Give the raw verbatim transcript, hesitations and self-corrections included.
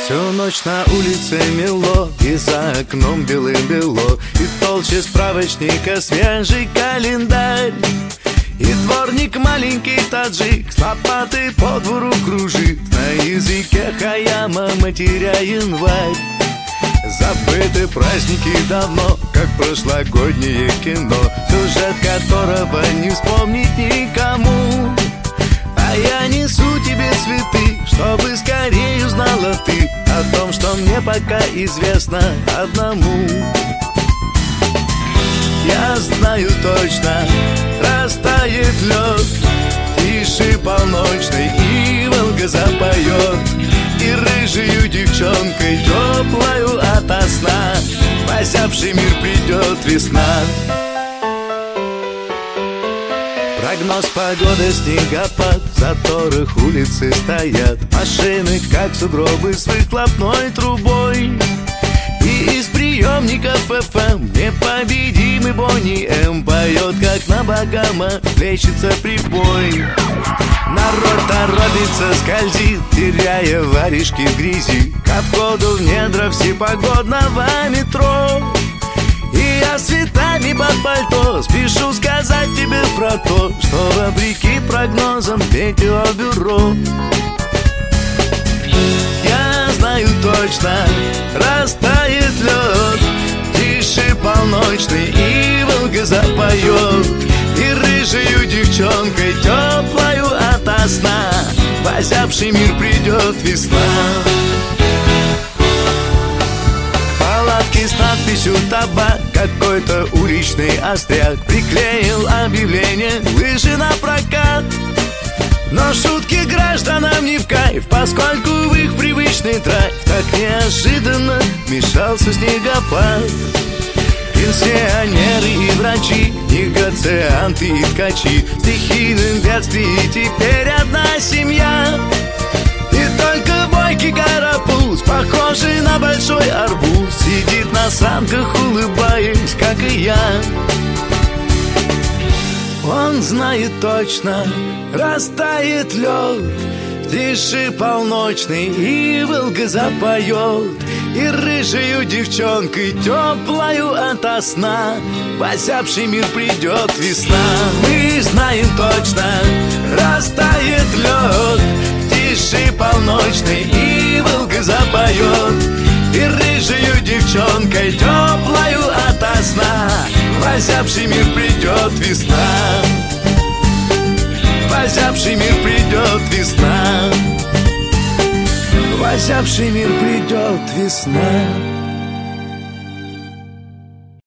Всю ночь на улице мело, и за окном белым-бело, и толще справочника свежий календарь. И дворник маленький таджик с лопатой по двору кружит, на языке Хаяма матеря январь. Забыты праздники давно, как прошлогоднее кино, сюжет которого не вспомнить никому. А я несу тебе цветы, чтобы скорее узнала ты о том, что мне пока известно одному. Я знаю точно, растает лед, тише полночной, и Волга запоет, и рыжею девчонкой теплою ото сна в озябший мир придет весна. Прогноз погоды, снегопад, в заторах улицы стоят машины, как сугробы с выхлопной трубой. И из приемников эф эм непобедимый Бонни М поет, как на Багама плещется прибой. Народ торопится, скользит, теряя варежки в грязи, ко входу в недра всепогодного метро. И я с цветами под пальто спешу сказать тебе про то, что вопреки прогнозам метеобюро. Я знаю точно, растает лед, тише полночный, и Волга запоет, и рыжею девчонкой теплою ото сна в озябший мир придет весна. Палатки с надписью «Табак», какой-то уличный остряк приклеил объявление «Лыжи на прокат». Но шутки гражданам не в кайф, поскольку в их привычный драйв так неожиданно вмешался снегопад. Пенсионеры и врачи, негацианты и ткачи, в стихийном бедствии теперь одна семья. И только бойкий карапуз, похожий на большой арбуз, сидит на санках, улыбаясь, как и я. Он знает точно, растает лед, тише полночный, и Волга запоет, и рыжею девчонкой теплою ото сна в озябший мир придет весна. Мы знаем точно, растает лед, тише полночный, и Волга запоет, и рыжею девчонкой теплою ото сна в озябший мир придет весна. В озябший мир придет весна. В озябший мир придет весна.